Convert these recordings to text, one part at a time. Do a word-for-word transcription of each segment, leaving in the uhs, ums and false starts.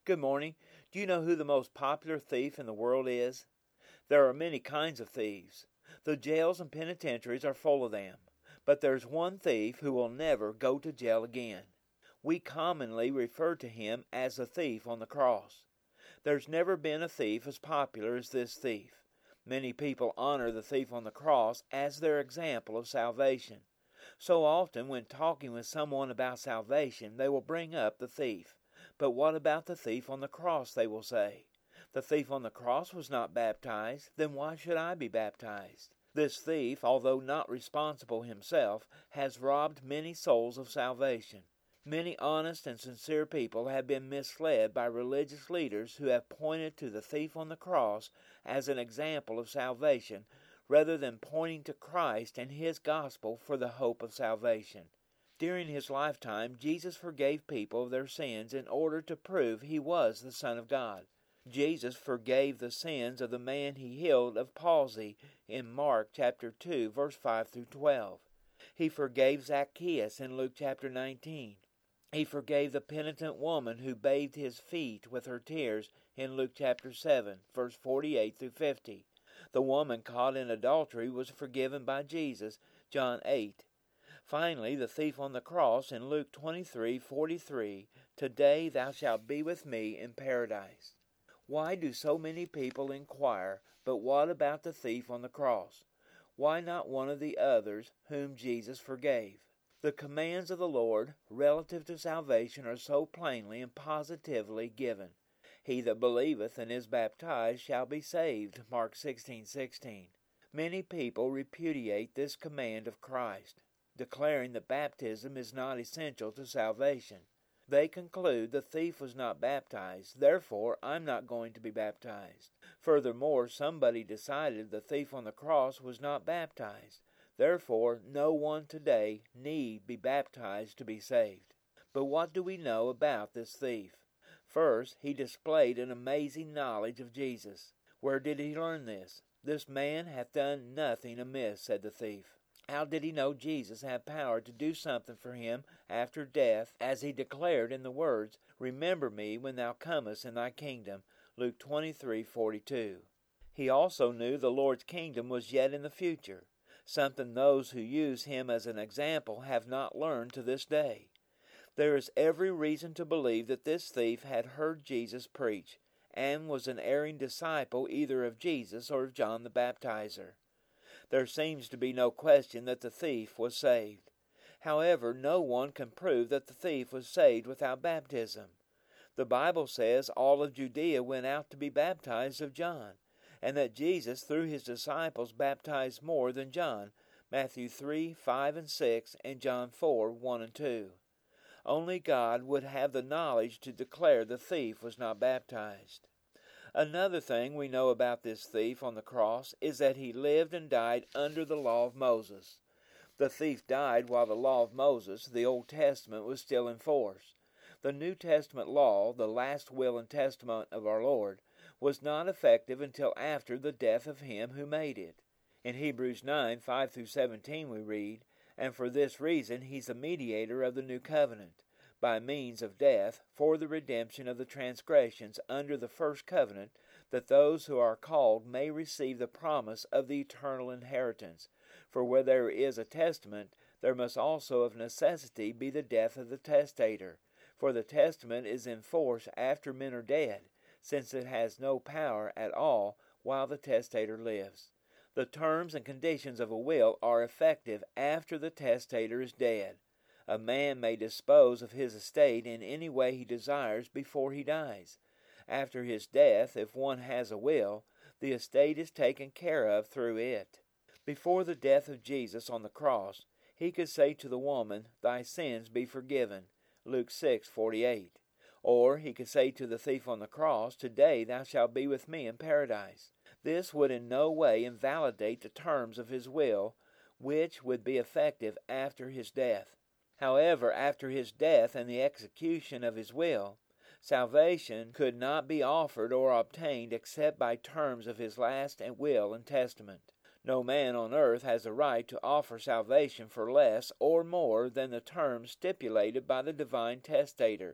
Good morning. Do you know who the most popular thief in the world is? There are many kinds of thieves. The jails and penitentiaries are full of them. But there's one thief who will never go to jail again. We commonly refer to him as the thief on the cross. There's never been a thief as popular as this thief. Many people honor the thief on the cross as their example of salvation. So often when talking with someone about salvation, they will bring up the thief. But what about the thief on the cross, they will say. The thief on the cross was not baptized, then why should I be baptized? This thief, although not responsible himself, has robbed many souls of salvation. Many honest and sincere people have been misled by religious leaders who have pointed to the thief on the cross as an example of salvation, rather than pointing to Christ and His gospel for the hope of salvation. During His lifetime, Jesus forgave people of their sins in order to prove He was the Son of God. Jesus forgave the sins of the man He healed of palsy in Mark chapter two, verse five through twelve. He forgave Zacchaeus in Luke chapter nineteen. He forgave the penitent woman who bathed His feet with her tears in Luke chapter seven, verse forty-eight through fifty. The woman caught in adultery was forgiven by Jesus, John eight. Finally, the thief on the cross in Luke twenty-three forty-three, "Today thou shalt be with me in paradise." Why do so many people inquire, but what about the thief on the cross? Why not one of the others whom Jesus forgave? The commands of the Lord relative to salvation are so plainly and positively given. He that believeth and is baptized shall be saved, Mark sixteen sixteen. Many people repudiate this command of Christ, declaring that baptism is not essential to salvation. They conclude the thief was not baptized, therefore I'm not going to be baptized. Furthermore, somebody decided the thief on the cross was not baptized. Therefore, no one today need be baptized to be saved. But what do we know about this thief? First, he displayed an amazing knowledge of Jesus. Where did he learn this? This man hath done nothing amiss, said the thief. How did he know Jesus had power to do something for him after death, as he declared in the words, "Remember me when thou comest in thy kingdom," Luke twenty-three forty-two. He also knew the Lord's kingdom was yet in the future, something those who use him as an example have not learned to this day. There is every reason to believe that this thief had heard Jesus preach, and was an erring disciple either of Jesus or of John the Baptizer. There seems to be no question that the thief was saved. However, no one can prove that the thief was saved without baptism. The Bible says all of Judea went out to be baptized of John, and that Jesus through his disciples baptized more than John, Matthew three, five and six, and John four, one and two. Only God would have the knowledge to declare the thief was not baptized. Another thing we know about this thief on the cross is that he lived and died under the law of Moses. The thief died while the law of Moses, the Old Testament, was still in force. The New Testament law, the last will and testament of our Lord, was not effective until after the death of him who made it. In Hebrews nine, five through seventeen we read, "And for this reason he's the mediator of the new covenant, by means of death, for the redemption of the transgressions under the first covenant, that those who are called may receive the promise of the eternal inheritance. For where there is a testament, there must also of necessity be the death of the testator. For the testament is in force after men are dead, since it has no power at all while the testator lives. The terms and conditions of a will are effective after the testator is dead. A man may dispose of his estate in any way he desires before he dies. After his death, if one has a will, the estate is taken care of through it. Before the death of Jesus on the cross, he could say to the woman, "Thy sins be forgiven," Luke six forty-eight. Or he could say to the thief on the cross, "Today thou shalt be with me in paradise." This would in no way invalidate the terms of his will, which would be effective after his death. However, after his death and the execution of his will, salvation could not be offered or obtained except by terms of his last will and testament. No man on earth has a right to offer salvation for less or more than the terms stipulated by the divine testator.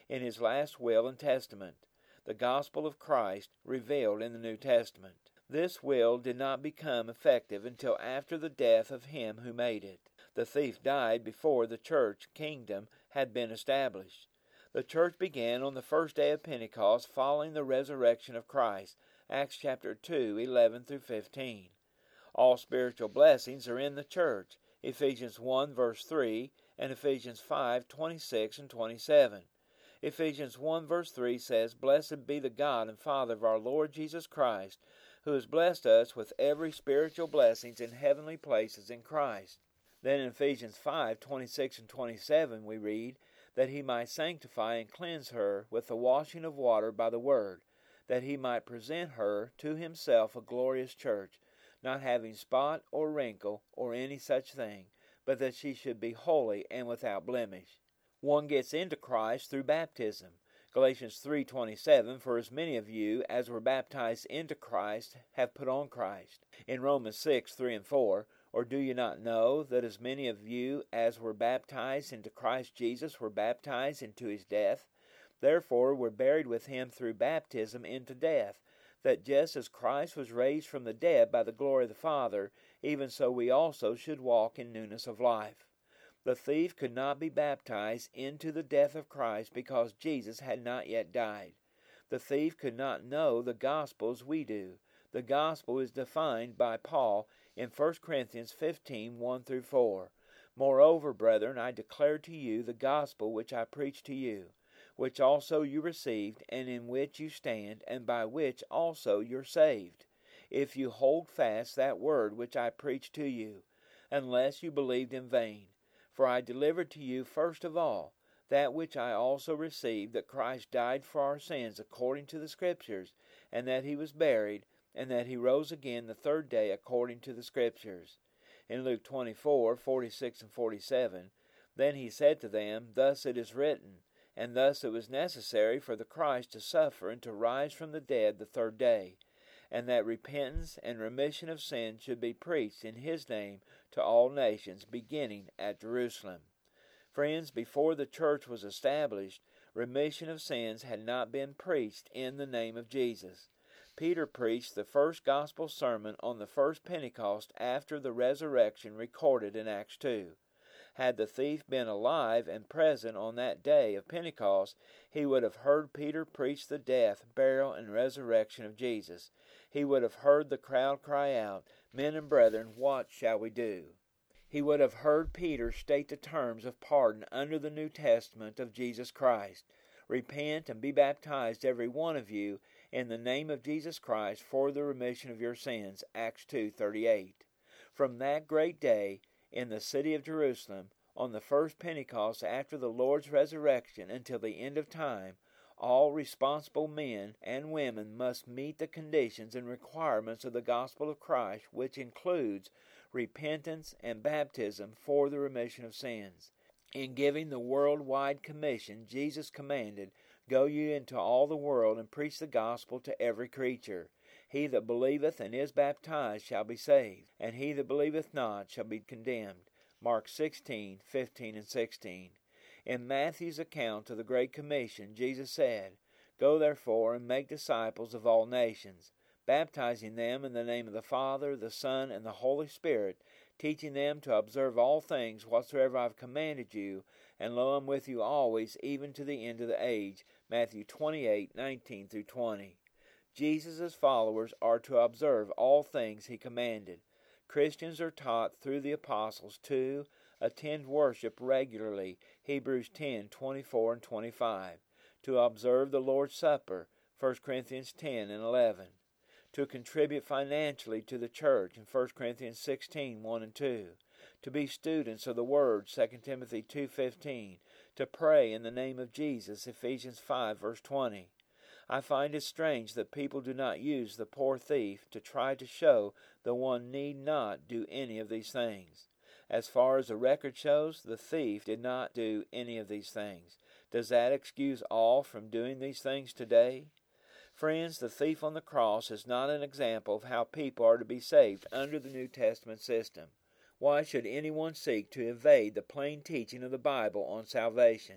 in his last will and testament, the gospel of Christ revealed in the New Testament. This will did not become effective until after the death of him who made it. The thief died before the church kingdom had been established. The church began on the first day of Pentecost following the resurrection of Christ, Acts chapter two, eleven through fifteen. All spiritual blessings are in the church, Ephesians one, verse three, and Ephesians five, twenty-six and twenty-seven. Ephesians one, verse three says, "Blessed be the God and Father of our Lord Jesus Christ, who has blessed us with every spiritual blessings in heavenly places in Christ." Then in Ephesians five, twenty-six and twenty-seven we read, "That he might sanctify and cleanse her with the washing of water by the word, that he might present her to himself a glorious church, not having spot or wrinkle or any such thing, but that she should be holy and without blemish." One gets into Christ through baptism. Galatians three twenty-seven, "For as many of you as were baptized into Christ have put on Christ." In Romans six, three and four, "Or do you not know that as many of you as were baptized into Christ Jesus were baptized into his death? Therefore were buried with him through baptism into death, that just as Christ was raised from the dead by the glory of the Father, even so we also should walk in newness of life." The thief could not be baptized into the death of Christ because Jesus had not yet died. The thief could not know the gospel as we do. The gospel is defined by Paul in First Corinthians fifteen, one through four. "Moreover, brethren, I declare to you the gospel which I preached to you, which also you received, and in which you stand, and by which also you're saved, if you hold fast that word which I preached to you, unless you believed in vain. For I delivered to you first of all that which I also received, that Christ died for our sins according to the Scriptures, and that he was buried, and that he rose again the third day according to the Scriptures." In Luke twenty-four, forty-six and forty-seven, "Then he said to them, Thus it is written, and thus it was necessary for the Christ to suffer and to rise from the dead the third day, and that repentance and remission of sins should be preached in his name to all nations, beginning at Jerusalem." Friends, before the church was established, remission of sins had not been preached in the name of Jesus. Peter preached the first gospel sermon on the first Pentecost after the resurrection recorded in Acts two. Had the thief been alive and present on that day of Pentecost, he would have heard Peter preach the death, burial, and resurrection of Jesus. He would have heard the crowd cry out, "Men and brethren, what shall we do?" He would have heard Peter state the terms of pardon under the New Testament of Jesus Christ. "Repent and be baptized, every one of you, in the name of Jesus Christ for the remission of your sins," Acts two thirty-eight. From that great day, in the city of Jerusalem, on the first Pentecost after the Lord's resurrection until the end of time, all responsible men and women must meet the conditions and requirements of the gospel of Christ, which includes repentance and baptism for the remission of sins. In giving the worldwide commission, Jesus commanded, "Go ye into all the world and preach the gospel to every creature. He that believeth and is baptized shall be saved, and he that believeth not shall be condemned." Mark sixteen, fifteen and sixteen. In Matthew's account of the Great Commission, Jesus said, "Go therefore and make disciples of all nations, baptizing them in the name of the Father, the Son, and the Holy Spirit, teaching them to observe all things whatsoever I have commanded you, and lo, I am with you always, even to the end of the age." Matthew twenty-eight, nineteen through twenty. Jesus' followers are to observe all things he commanded. Christians are taught through the apostles to attend worship regularly, Hebrews ten, twenty-four and twenty-five, to observe the Lord's Supper, First Corinthians ten and eleven, to contribute financially to the church in First Corinthians sixteen, one and two, to be students of the Word, Second Timothy two fifteen, to pray in the name of Jesus, Ephesians five, verse twenty. I find it strange that people do not use the poor thief to try to show that one need not do any of these things. As far as the record shows, the thief did not do any of these things. Does that excuse all from doing these things today? Friends, the thief on the cross is not an example of how people are to be saved under the New Testament system. Why should anyone seek to evade the plain teaching of the Bible on salvation?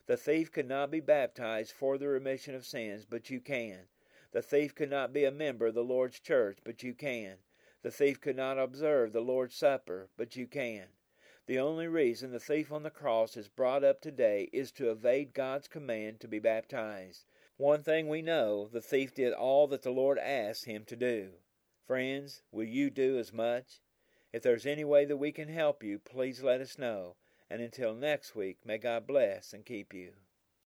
The thief could not be baptized for the remission of sins, but you can. The thief could not be a member of the Lord's church, but you can. The thief could not observe the Lord's Supper, but you can. The only reason the thief on the cross is brought up today is to evade God's command to be baptized. One thing we know, the thief did all that the Lord asked him to do. Friends, will you do as much? If there's any way that we can help you, please let us know. And until next week, may God bless and keep you.